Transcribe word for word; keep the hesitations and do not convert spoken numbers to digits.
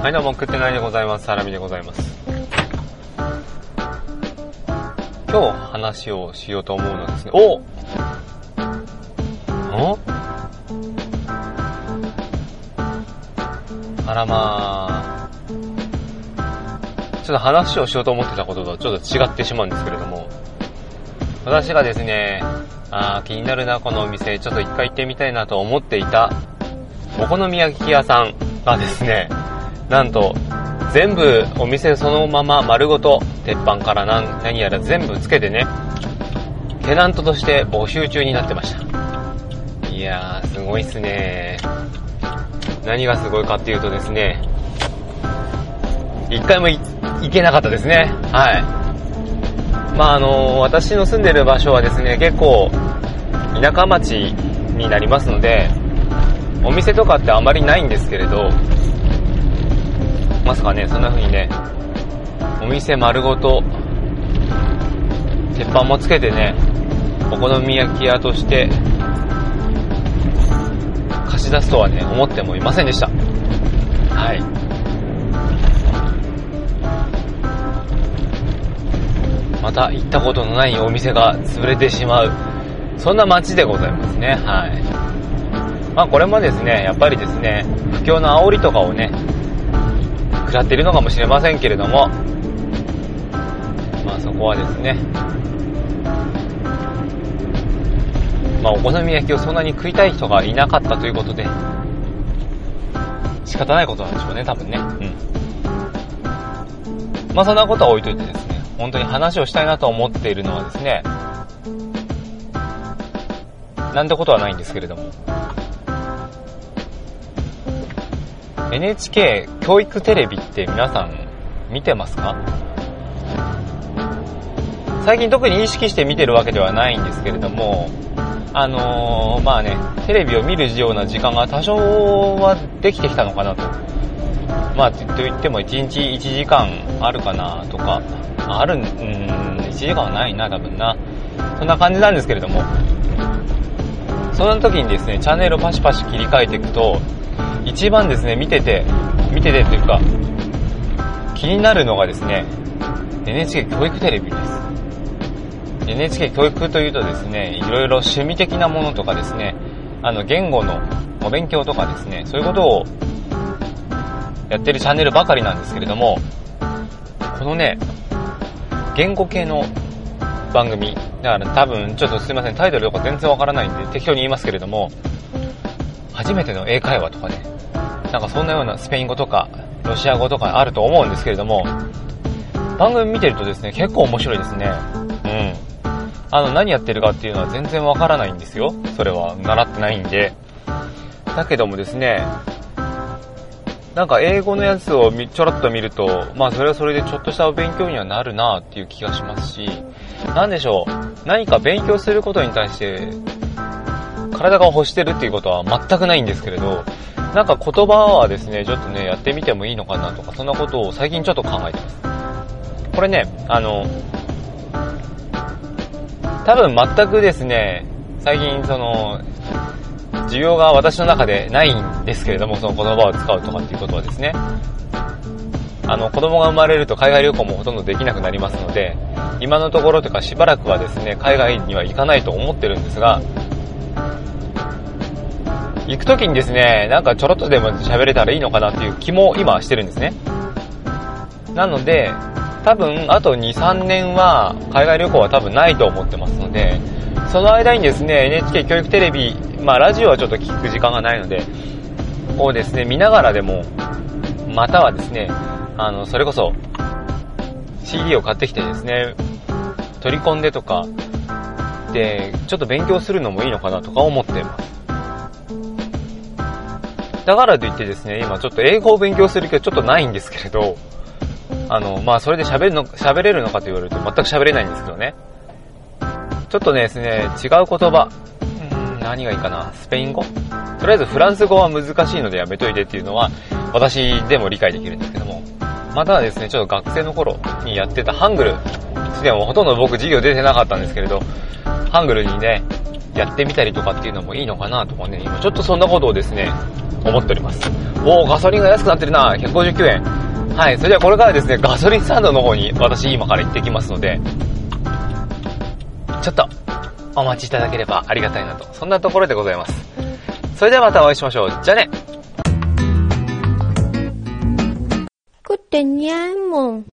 はい、どうも、食ってないでございます。サラミでございます。今日話をしようと思うのはですね、おんあらまー。ちょっと話をしようと思ってたこととはちょっと違ってしまうんですけれども、私がですね、あー気になるなこのお店、ちょっと一回行ってみたいなと思っていたお好み焼き屋さんがですね、なんと全部お店そのまま丸ごと鉄板から 何, 何やら全部つけてね、テナントとして募集中になってました。いやーすごいっすね。何がすごいかっていうとですね、一回も い, 行けなかったですね。はい。まああのー、私の住んでる場所はですね、結構田舎町になりますので、お店とかってあまりないんですけれど、まさかね、そんな風にね、お店丸ごと鉄板もつけてね、お好み焼き屋として貸し出すとはね、思ってもいませんでした。はい。また行ったことのないお店が潰れてしまう、そんな街でございますね。はい。まあこれもですね、やっぱりですね、不況の煽りとかをね食らっているのかもしれませんけれども、まあそこはですね、まあお好み焼きをそんなに食いたい人がいなかったということで仕方ないことなんでしょうね、多分ね。うん。まあそんなことは置いといてですね、本当に話をしたいなと思っているのはですね、なんてことはないんですけれども、エヌエイチケー 教育テレビって皆さん見てますか？最近特に意識して見てるわけではないんですけれども、あのー、まあね、テレビを見るような時間が多少はできてきたのかなと。まあと言ってもいちにちいちじかんあるかなとか、あるん、うーん、いちじかんはないな多分な。そんな感じなんですけれども、その時にですね、チャンネルをパシパシ切り替えていくと、一番ですね、見てて、見ててというか、気になるのがですね、エヌエイチケー 教育テレビです。エヌエイチケー 教育というとですね、いろいろ趣味的なものとかですね、あの、言語のお勉強とかですね、そういうことをやってるチャンネルばかりなんですけれども、このね、言語系の番組、だから多分、ちょっとすいません、タイトルとか全然わからないんで適当に言いますけれども、初めての英会話とかね、なんかそんなようなスペイン語とかロシア語とかあると思うんですけれども、番組見てるとですね、結構面白いですね。うん。あの何やってるかっていうのは全然わからないんですよ。それは習ってないんで。だけどもですね、なんか英語のやつをちょろっと見ると、まあそれはそれでちょっとしたお勉強にはなるなっていう気がしますし、なんでしょう、何か勉強することに対して体が欲してるっていうことは全くないんですけれど、なんか言葉はですね、ちょっとね、やってみてもいいのかなとか、そんなことを最近ちょっと考えてます。これね、あの、多分全くですね、最近その、需要が私の中でないんですけれども、その言葉を使うとかっていうことはですね、あの、子供が生まれると海外旅行もほとんどできなくなりますので、今のところというかしばらくはですね、海外には行かないと思ってるんですが、行くときにですね、なんかちょろっとでも喋れたらいいのかなっていう気も今してるんですね。なので、多分あとに、さんねんは海外旅行は多分ないと思ってますので、その間にですね、エヌエイチケー 教育テレビ、まあラジオはちょっと聞く時間がないので、をですね、見ながらでも、またはですね、あの、それこそ シーディー を買ってきてですね、取り込んでとか、で、ちょっと勉強するのもいいのかなとか思っています。だからといってですね、今ちょっと英語を勉強する気はちょっとないんですけれど、あの、まあそれで喋るの、喋れるのかと言われると全く喋れないんですけどね。ちょっとねですね、違う言葉、うーん、何がいいかな、スペイン語？とりあえずフランス語は難しいのでやめといてっていうのは私でも理解できるんですけども、またはですね、ちょっと学生の頃にやってたハングル、でもほとんど僕授業出てなかったんですけれど、ハングルにね、やってみたりとかっていうのもいいのかなとかね、今ちょっとそんなことをですね、思っております。 おー、ガソリンが安くなってるな。ひゃくごじゅうきゅうえん。はい、それではこれからですね、ガソリンスタンドの方に私今から行ってきますので、ちょっとお待ちいただければありがたいなと、そんなところでございます。それではまたお会いしましょう。じゃあね。 그땐 얄몽